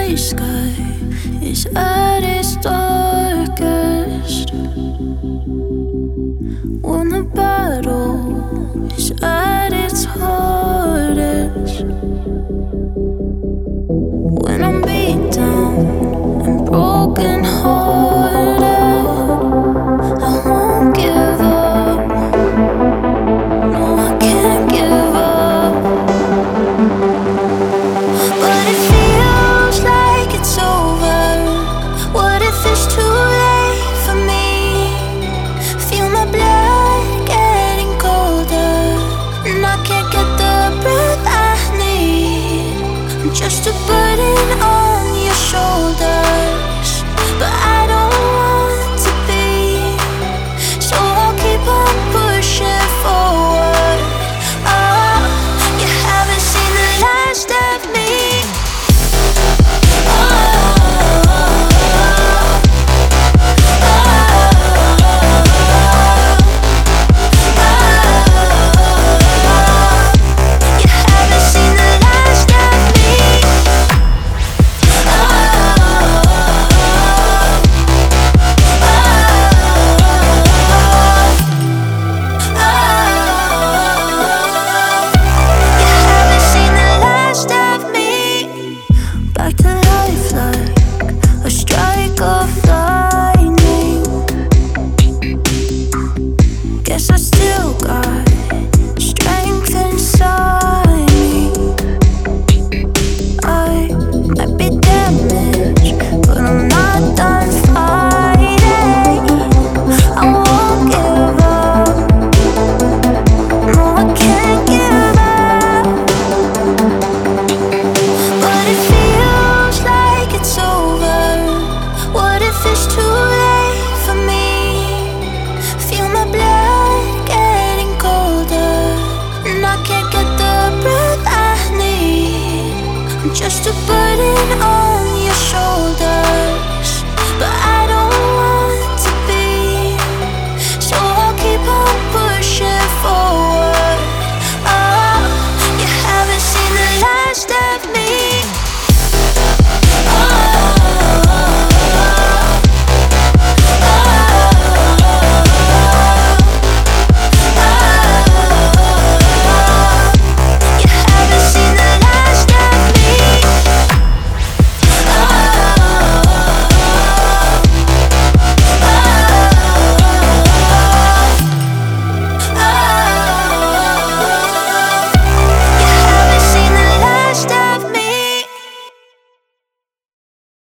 sky is at its darkest, when the battle is at its hardest, when I'm beat down and broken hearted, I won't give up. No, I can't give up. But it feels like it's over. What if it's too late for me? Feel my blood getting colder, and I can't get the breath I need. I'm just a burden on your shoulders, but I don't want to be. So I'll keep on pushing forward. Oh, you haven't seen the last of me. Back to life like a strike of lightning. Guess I still got strength inside me. I might be damaged, but I'm not done fighting. I won't give up. No, I can't give up. But it feels like it's over. What if it's too late for me? Feel my blood getting colder, and I can't get the breath I need. I'm just a burden on your shoulders.